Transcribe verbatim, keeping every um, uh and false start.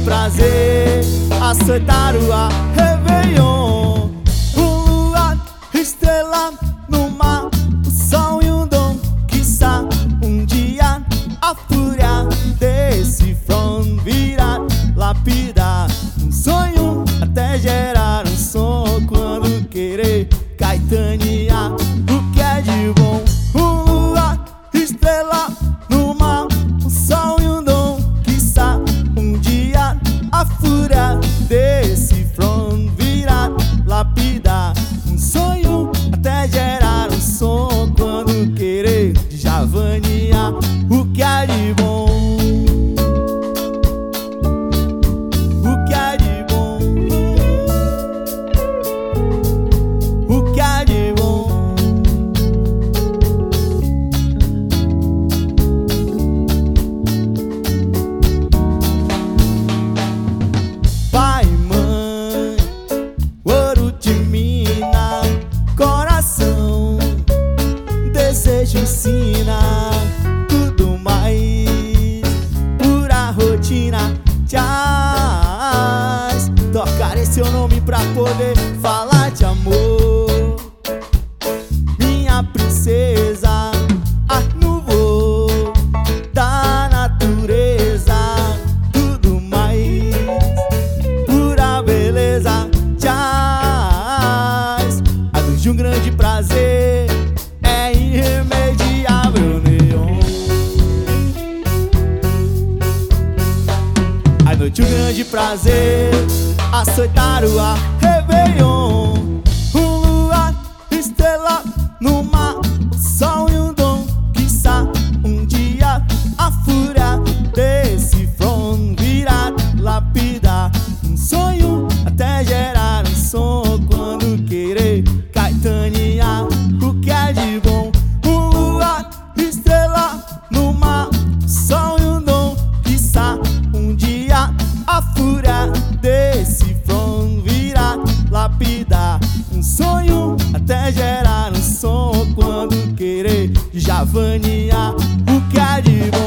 prazer, aceitaram a Réveillon. Um luar, estrela no mar, o sol e um dom, quiçá um dia a fúria desse front virar, lapidar um sonho até gerar um som. Quando querer caetanear o que é de bom. Um luar, estrela no mar, o sol e um dom, quiçá um dia a fúria desse front virar, lapidar um sonho até gerar um som. Quando querer javanear o que é de bom. O que é de bom. O que é de bom. Pai, mãe, ouro de mina, coração, desejo ensina, tudo mais, pura rotina. Jazz, tocarei seu nome pra poder falar de amor. Minha princesa, ar no voo da natureza, tudo mais, pura beleza. Jazz, a luz de um grande prazer é irremediável, neon. A noite um grande prazer, açoitaram a Réveillon. Um luar, estrela no mar, o sol e um dom, quiçá um dia a fúria desse front virar, lapidar um sonho até gerar um som. Quando querer caetanear o que é de bom. Um luar, estrela no mar, o sol e um dom, quiçá um dia a fúria desse front virar, lapidar um sonho até gerar um som. Quando querer javanear o que é de bom.